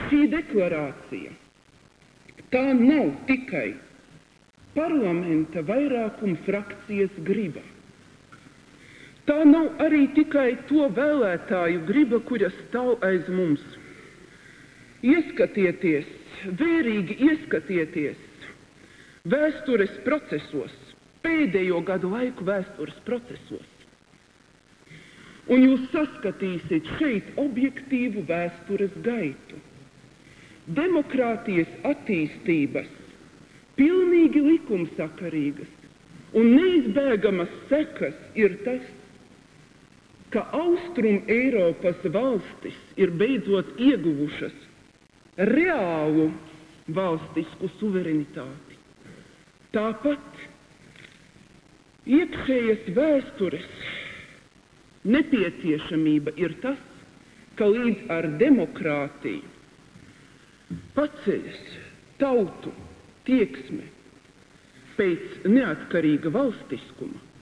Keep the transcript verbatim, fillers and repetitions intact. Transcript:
šī deklarācija tā nav tikai parlamenta vairākuma frakcijas griba. Tā nav arī tikai to vēlētāju griba, kuras stāv aiz mums. Ieskatieties, vērīgi ieskatieties vēstures procesos, pēdējo gadu laiku vēstures procesos. Un jūs saskatīsiet šeit objektīvu vēstures gaitu. Demokrātijas attīstības, pilnīgi likumsakarīgas un neizbēgamas sekas ir tas, ka Austrum Eiropas valstis ir beidzot ieguvušas reālu valstisku suverenitāti. Tāpat iekšējas vēstures nepieciešamība ir tas, ka līdz ar demokrātiju paceļas tautu tieksme pēc neatkarīga valstiskuma,